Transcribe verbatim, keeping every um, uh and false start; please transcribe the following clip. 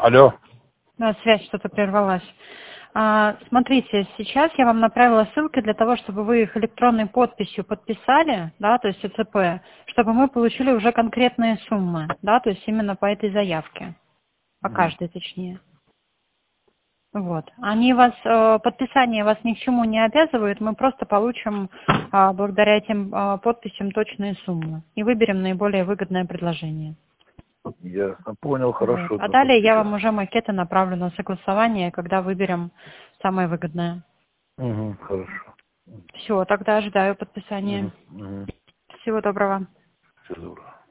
Алло. Да, связь что-то прервалась. А, смотрите, сейчас я вам направила ссылки для того, чтобы вы их электронной подписью подписали, да, то есть ЭЦП, чтобы мы получили уже конкретные суммы, да, то есть именно по этой заявке, по Мгм. каждой точнее. Вот. Они вас, э, подписание вас ни к чему не обязывает, мы просто получим а, благодаря этим а, подписям точные суммы и выберем наиболее выгодное предложение. Ясно, понял, Вот. хорошо. А Да, далее я подпишу. вам уже макеты направлю на согласование, когда выберем самое выгодное. Угу, хорошо. Все, тогда ожидаю подписания. Угу, угу. Всего доброго. Всего доброго.